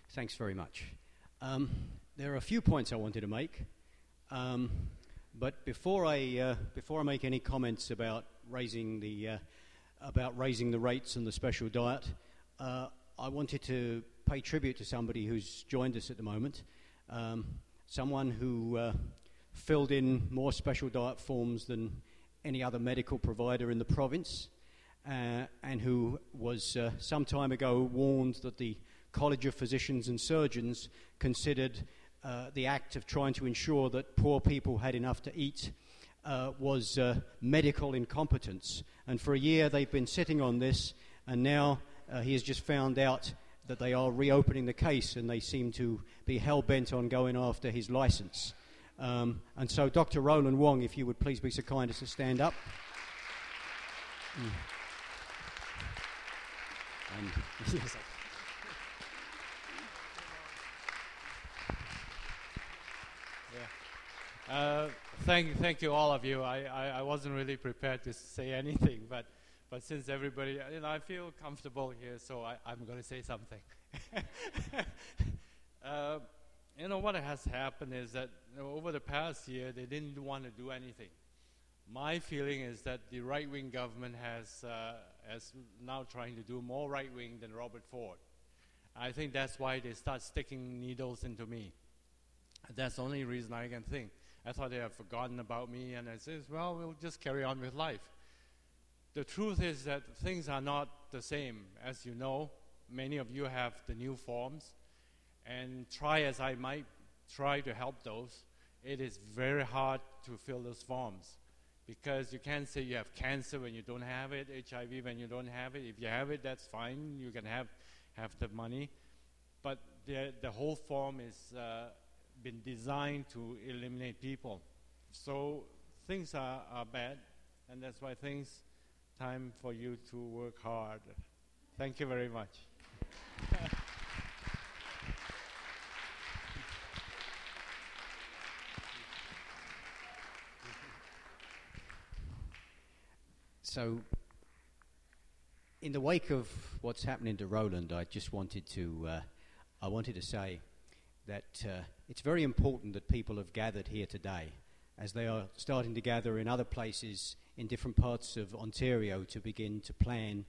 Thanks very much. There are a few points I wanted to make, but before I make any comments about raising the rates and the special diet, I wanted to pay tribute to somebody who's joined us at the moment, someone who filled in more special diet forms than any other medical provider in the province, and who was some time ago warned that the College of Physicians and Surgeons considered the act of trying to ensure that poor people had enough to eat was medical incompetence. And for a year they've been sitting on this, and now he has just found out that they are reopening the case, and they seem to be hell-bent on going after his license. And so Dr. Roland Wong, if you would please be so kind as to stand up. And yes, Thank you, all of you. I wasn't really prepared to say anything, but since everybody, I feel comfortable here, so I'm going to say something. What has happened is that over the past year, they didn't want to do anything. My feeling is that the right-wing government has now trying to do more right-wing than Robert Ford. I think that's why they start sticking needles into me. That's the only reason I can think. I thought they have forgotten about me, and I said, well, we'll just carry on with life. The truth is that things are not the same. As you know, many of you have the new forms, and try as I might try to help those, it is very hard to fill those forms, because you can't say you have cancer when you don't have it, HIV when you don't have it. If you have it, that's fine. You can have the money. But the whole form is been designed to eliminate people. So things are bad, and that's why time for you to work hard. Thank you very much. So, in the wake of what's happening to Roland, I just wanted to say that it's very important that people have gathered here today, as they are starting to gather in other places in different parts of Ontario to begin to plan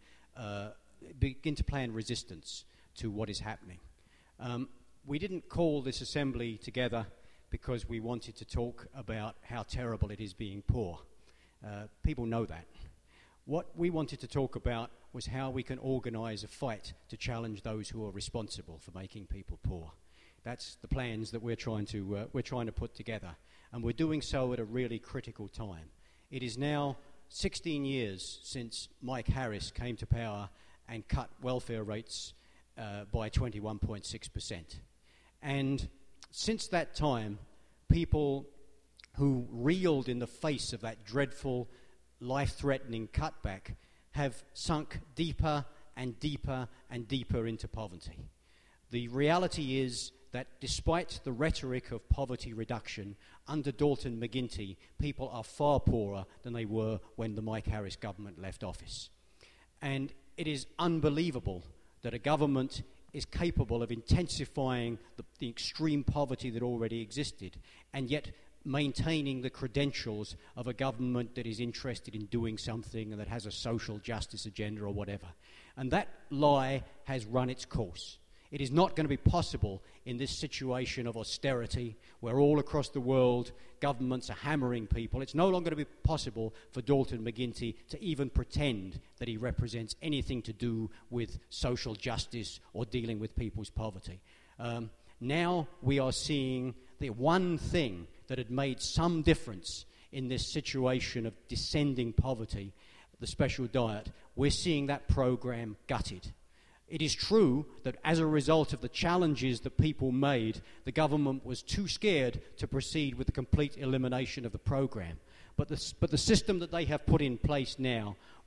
resistance to what is happening. We didn't call this assembly together because we wanted to talk about how terrible it is being poor. People know that. What we wanted to talk about was how we can organise a fight to challenge those who are responsible for making people poor. That's the plans that we're trying to put together, and we're doing so at a really critical time. It is now 16 years since Mike Harris came to power and cut welfare rates by 21.6%. And since that time, people who reeled in the face of that dreadful, life-threatening cutback have sunk deeper and deeper and deeper into poverty. The reality is that despite the rhetoric of poverty reduction, under Dalton McGuinty, people are far poorer than they were when the Mike Harris government left office. And it is unbelievable that a government is capable of intensifying the extreme poverty that already existed, and yet maintaining the credentials of a government that is interested in doing something and that has a social justice agenda or whatever. And that lie has run its course. It is not going to be possible in this situation of austerity where all across the world governments are hammering people. It's no longer going to be possible for Dalton McGuinty to even pretend that he represents anything to do with social justice or dealing with people's poverty. Now we are seeing the one thing that had made some difference in this situation of descending poverty, the special diet. We're seeing that program gutted. It is true that as a result of the challenges that people made, the government was too scared to proceed with the complete elimination of the program. But the system that they have put in place now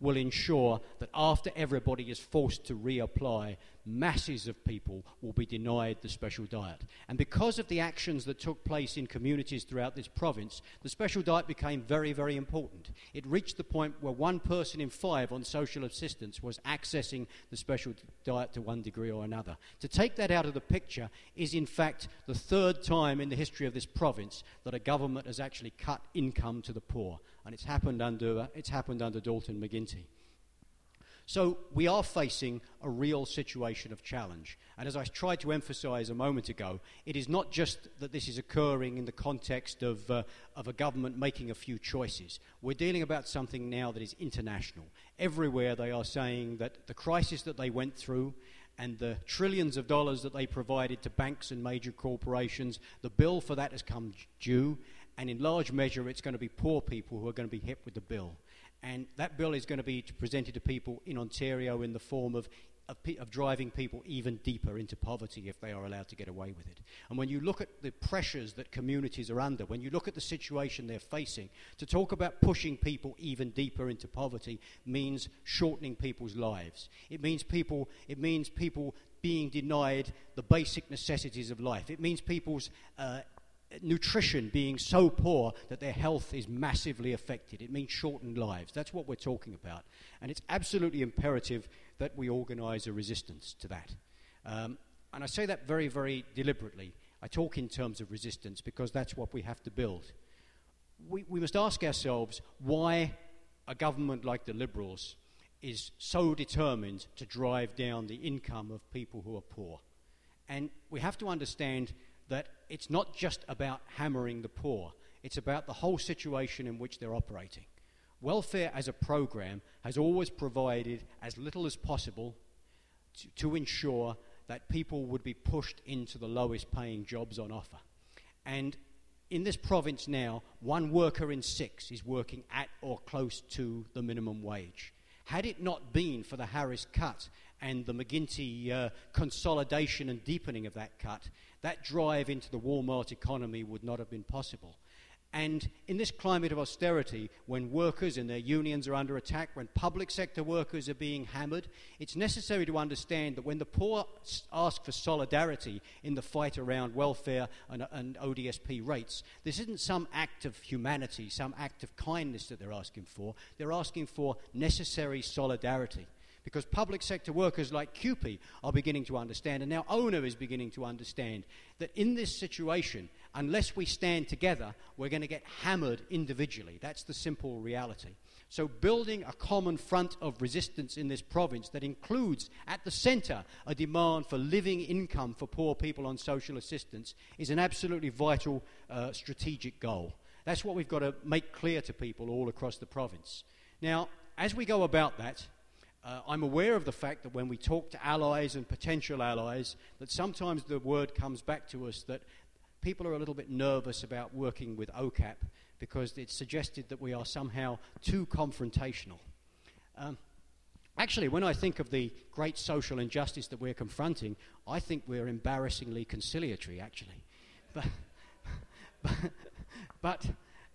will ensure that after everybody is forced to reapply, masses of people will be denied the special diet. And because of the actions that took place in communities throughout this province, the special diet became very, very important. It reached the point where 1 person in 5 on social assistance was accessing the special diet to one degree or another. To take that out of the picture is in fact the 3rd time in the history of this province that a government has actually cut income to the poor. And it's happened under Dalton McGuinty. So we are facing a real situation of challenge. And as I tried to emphasise a moment ago, it is not just that this is occurring in the context of a government making a few choices. We're dealing about something now that is international. Everywhere they are saying that the crisis that they went through and the trillions of dollars that they provided to banks and major corporations, the bill for that has come due, and in large measure it's going to be poor people who are going to be hit with the bill. And that bill is going to be presented to people in Ontario in the form of driving people even deeper into poverty if they are allowed to get away with it. And when you look at the pressures that communities are under, when you look at the situation they're facing, to talk about pushing people even deeper into poverty means shortening people's lives. It means people being denied the basic necessities of life. It means people's nutrition being so poor that their health is massively affected. It means shortened lives. That's what we're talking about. And it's absolutely imperative that we organise a resistance to that. And I say that very, very deliberately. I talk in terms of resistance because that's what we have to build. We must ask ourselves why a government like the Liberals is so determined to drive down the income of people who are poor. And we have to understand that it's not just about hammering the poor, it's about the whole situation in which they're operating. Welfare as a program has always provided as little as possible to ensure that people would be pushed into the lowest paying jobs on offer. And in this province now, 1 worker in 6 is working at or close to the minimum wage. Had it not been for the Harris cut and the McGuinty consolidation and deepening of that cut, that drive into the Walmart economy would not have been possible. And in this climate of austerity, when workers and their unions are under attack, when public sector workers are being hammered, it's necessary to understand that when the poor ask for solidarity in the fight around welfare and ODSP rates, this isn't some act of humanity, some act of kindness that they're asking for. They're asking for necessary solidarity. Because public sector workers like CUPE are beginning to understand, and now ONA is beginning to understand, that in this situation, unless we stand together, we're going to get hammered individually. That's the simple reality. So building a common front of resistance in this province that includes at the centre a demand for living income for poor people on social assistance is an absolutely vital strategic goal. That's what we've got to make clear to people all across the province. Now, as we go about that, I'm aware of the fact that when we talk to allies and potential allies, that sometimes the word comes back to us that people are a little bit nervous about working with OCAP because it's suggested that we are somehow too confrontational. Actually, when I think of the great social injustice that we're confronting, I think we're embarrassingly conciliatory, actually. But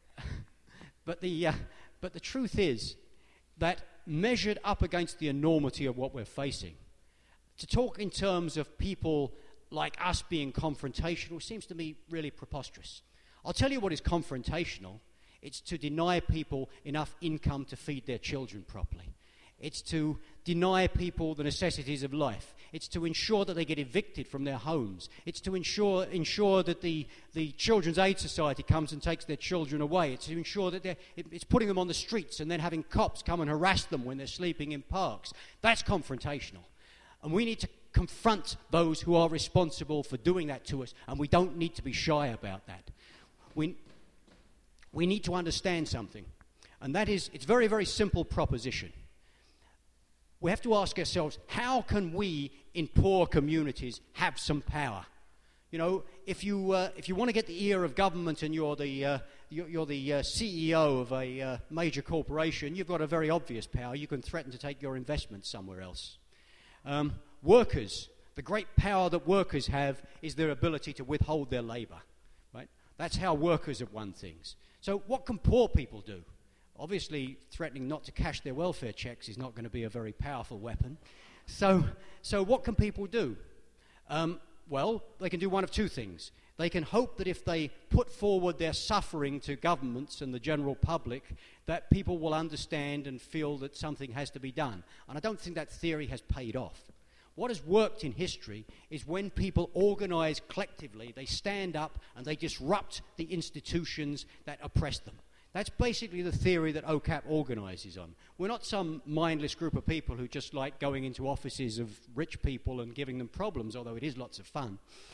the truth is that measured up against the enormity of what we're facing, to talk in terms of people like us being confrontational seems to me really preposterous. I'll tell you what is confrontational. It's to deny people enough income to feed their children properly. It's to deny people the necessities of life. It's to ensure that they get evicted from their homes. It's to ensure that the Children's Aid Society comes and takes their children away. It's to ensure that it's putting them on the streets and then having cops come and harass them when they're sleeping in parks. That's confrontational. And we need to confront those who are responsible for doing that to us, and we don't need to be shy about that. We need to understand something, and that is, it's a very, very simple proposition. We have to ask ourselves, how can we in poor communities have some power? You know, if you want to get the ear of government and you're the CEO of a major corporation, you've got a very obvious power. You can threaten to take your investments somewhere else. Workers, the great power that workers have is their ability to withhold their labour. Right? That's how workers have won things. So what can poor people do? Obviously, threatening not to cash their welfare checks is not going to be a very powerful weapon. So what can people do? Well, they can do one of two things. They can hope that if they put forward their suffering to governments and the general public, that people will understand and feel that something has to be done. And I don't think that theory has paid off. What has worked in history is when people organise collectively, they stand up and they disrupt the institutions that oppress them. That's basically the theory that OCAP organises on. We're not some mindless group of people who just like going into offices of rich people and giving them problems, although it is lots of fun.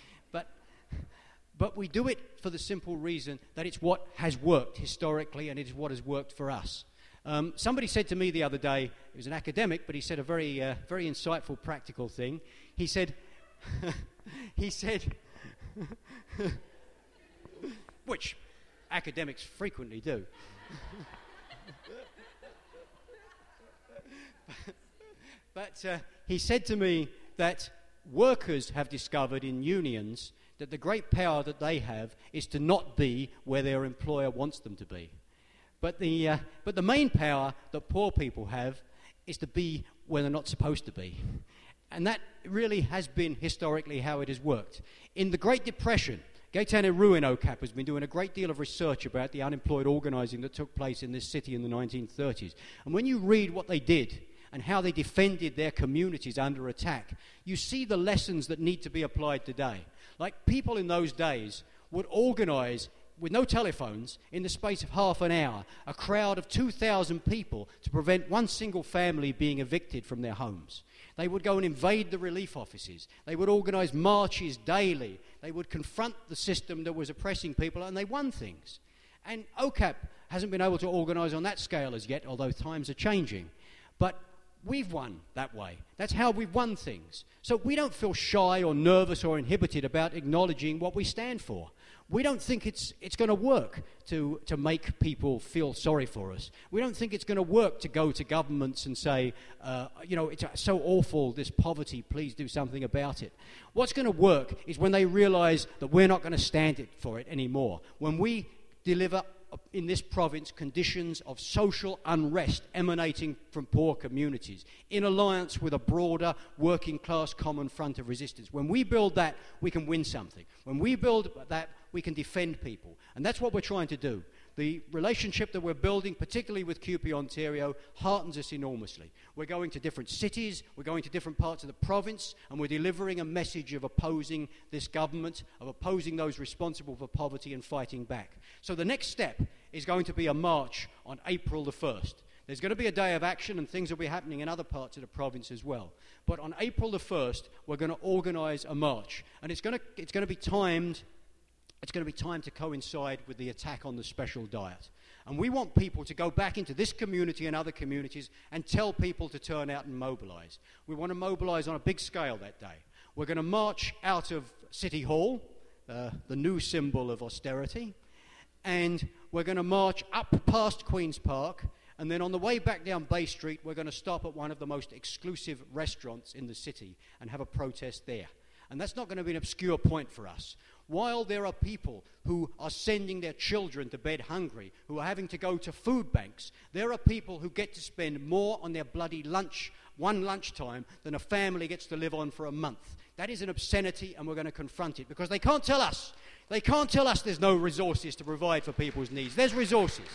But we do it for the simple reason that it's what has worked historically and it is what has worked for us. Somebody said to me the other day, he was an academic, but he said a very insightful, practical thing. He said, which academics frequently do. But he said to me that workers have discovered in unions that the great power that they have is to not be where their employer wants them to be. But the main power that poor people have is to be where they're not supposed to be. And that really has been historically how it has worked. In the Great Depression, Gaetan Heru in OCAP has been doing a great deal of research about the unemployed organising that took place in this city in the 1930s. And when you read what they did and how they defended their communities under attack, you see the lessons that need to be applied today. Like, people in those days would organise, with no telephones, in the space of half an hour, a crowd of 2,000 people to prevent one single family being evicted from their homes. They would go and invade the relief offices. They would organise marches daily. They would confront the system that was oppressing people, and they won things. And OCAP hasn't been able to organise on that scale as yet, although times are changing. But we've won that way. That's how we've won things. So we don't feel shy or nervous or inhibited about acknowledging what we stand for. We don't think it's going to work to make people feel sorry for us. We don't think it's going to work to go to governments and say, it's so awful, this poverty, please do something about it. What's going to work is when they realise that we're not going to stand for it anymore. When we deliver in this province conditions of social unrest emanating from poor communities in alliance with a broader working class common front of resistance. When we build that, we can win something. When we build that, we can defend people. And that's what we're trying to do. The relationship that we're building, particularly with CUPE Ontario, heartens us enormously. We're going to different cities, we're going to different parts of the province, and we're delivering a message of opposing this government, of opposing those responsible for poverty and fighting back. So the next step is going to be a march on April the 1st. There's going to be a day of action, and things will be happening in other parts of the province as well. But on April the 1st, we're going to organise a march, and it's going to be timed. It's going to be timed to coincide with the attack on the special diet. And we want people to go back into this community and other communities and tell people to turn out and mobilise. We want to mobilise on a big scale that day. We're going to march out of City Hall, the new symbol of austerity, and we're going to march up past Queen's Park, and then on the way back down Bay Street, we're going to stop at one of the most exclusive restaurants in the city and have a protest there. And that's not going to be an obscure point for us. While there are people who are sending their children to bed hungry, who are having to go to food banks, there are people who get to spend more on their bloody lunchtime than a family gets to live on for a month. That is an obscenity, and we're going to confront it, because they can't tell us. They can't tell us there's no resources to provide for people's needs. There's resources.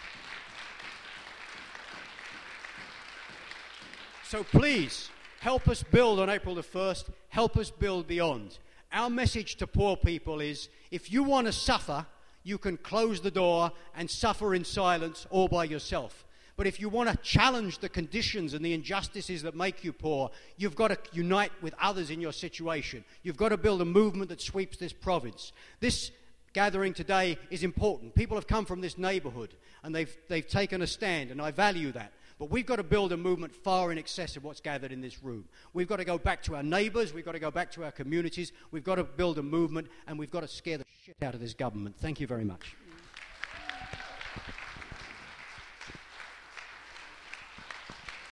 So please, help us build on April the 1st. Help us build beyond. Our message to poor people is, if you want to suffer, you can close the door and suffer in silence all by yourself. But if you want to challenge the conditions and the injustices that make you poor, you've got to unite with others in your situation. You've got to build a movement that sweeps this province. This gathering today is important. People have come from this neighbourhood and they've taken a stand, and I value that. But we've got to build a movement far in excess of what's gathered in this room. We've got to go back to our neighbours, we've got to go back to our communities, we've got to build a movement, and we've got to scare the shit out of this government. Thank you very much.